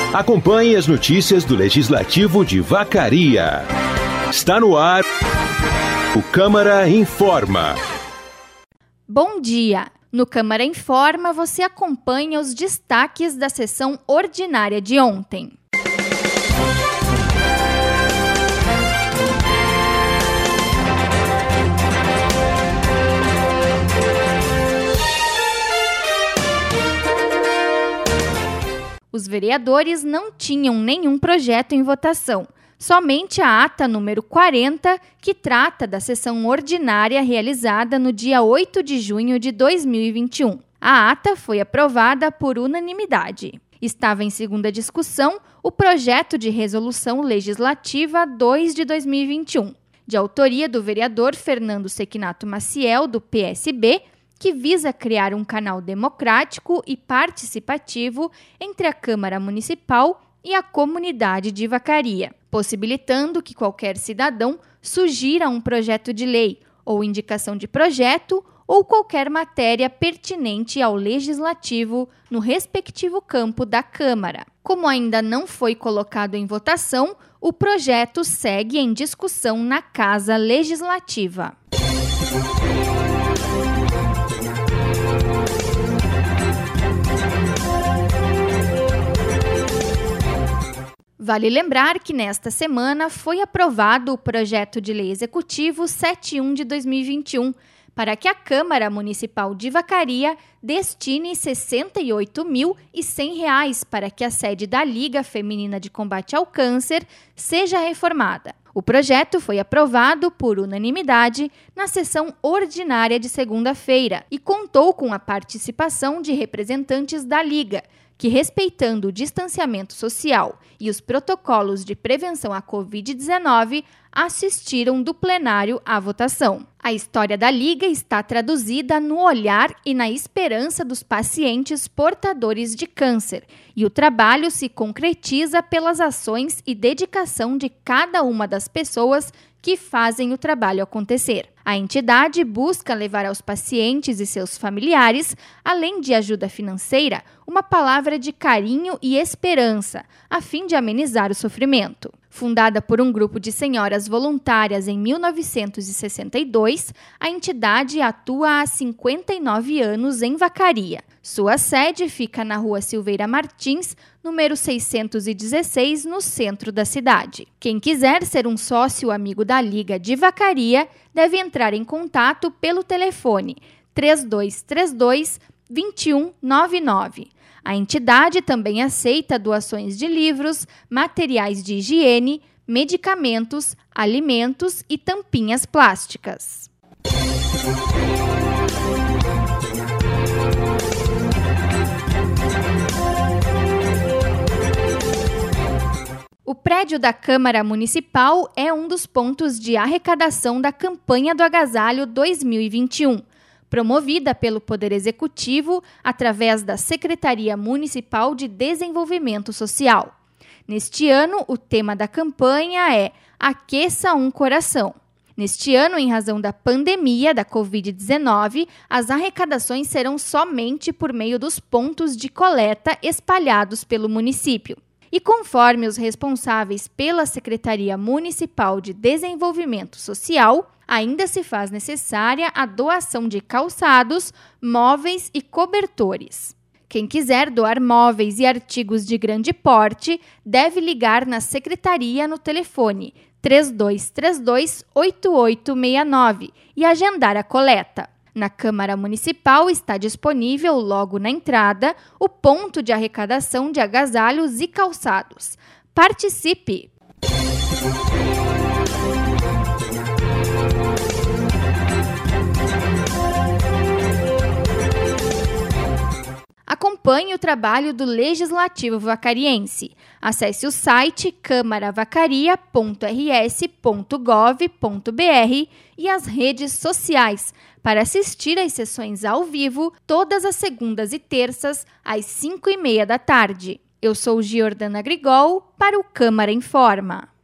Acompanhe as notícias do Legislativo de Vacaria. Está no ar o Câmara Informa. Bom dia! No Câmara Informa, você acompanha os destaques da sessão ordinária de ontem. Os vereadores não tinham nenhum projeto em votação, somente a ata número 40, que trata da sessão ordinária realizada no dia 8 de junho de 2021. A ata foi aprovada por unanimidade. Estava em segunda discussão o projeto de resolução legislativa 2 de 2021, de autoria do vereador Fernando Sequinato Maciel, do PSB, que visa criar um canal democrático e participativo entre a Câmara Municipal e a comunidade de Vacaria, possibilitando que qualquer cidadão sugira um projeto de lei ou indicação de projeto ou qualquer matéria pertinente ao Legislativo no respectivo campo da Câmara. Como ainda não foi colocado em votação, o projeto segue em discussão na Casa Legislativa. Vale lembrar que nesta semana foi aprovado o projeto de lei executivo 71 de 2021, para que a Câmara Municipal de Vacaria destine R$ 68.100 para que a sede da Liga Feminina de Combate ao Câncer seja reformada. O projeto foi aprovado por unanimidade na sessão ordinária de segunda-feira e contou com a participação de representantes da Liga, que, respeitando o distanciamento social e os protocolos de prevenção à Covid-19, assistiram do plenário à votação. A história da Liga está traduzida no olhar e na esperança dos pacientes portadores de câncer, e o trabalho se concretiza pelas ações e dedicação de cada uma das pessoas que fazem o trabalho acontecer. A entidade busca levar aos pacientes e seus familiares, além de ajuda financeira, uma palavra de carinho e esperança, a fim de amenizar o sofrimento. Fundada por um grupo de senhoras voluntárias em 1962, a entidade atua há 59 anos em Vacaria. Sua sede fica na Rua Silveira Martins, número 616, no centro da cidade. Quem quiser ser um sócio amigo da Liga de Vacaria deve entrar em contato pelo telefone 3232-2199. A entidade também aceita doações de livros, materiais de higiene, medicamentos, alimentos e tampinhas plásticas. O prédio da Câmara Municipal é um dos pontos de arrecadação da campanha do Agasalho 2021, promovida pelo Poder Executivo através da Secretaria Municipal de Desenvolvimento Social. Neste ano, o tema da campanha é Aqueça um Coração. Neste ano, em razão da pandemia da Covid-19, as arrecadações serão somente por meio dos pontos de coleta espalhados pelo município. E conforme os responsáveis pela Secretaria Municipal de Desenvolvimento Social, ainda se faz necessária a doação de calçados, móveis e cobertores. Quem quiser doar móveis e artigos de grande porte deve ligar na Secretaria no telefone 3232-8869 e agendar a coleta. Na Câmara Municipal está disponível, logo na entrada, o ponto de arrecadação de agasalhos e calçados. Participe! Acompanhe o trabalho do Legislativo Vacariense. Acesse o site câmaravacaria.rs.gov.br e as redes sociais para assistir às sessões ao vivo todas as segundas e terças às 5:30 da tarde. Eu sou Giordana Grigol para o Câmara Informa.